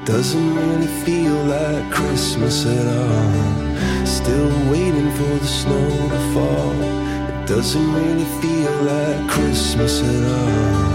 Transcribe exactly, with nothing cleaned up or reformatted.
Doesn't really feel like Christmas at all. Still waiting for the snow to fall. It doesn't really feel like Christmas at all.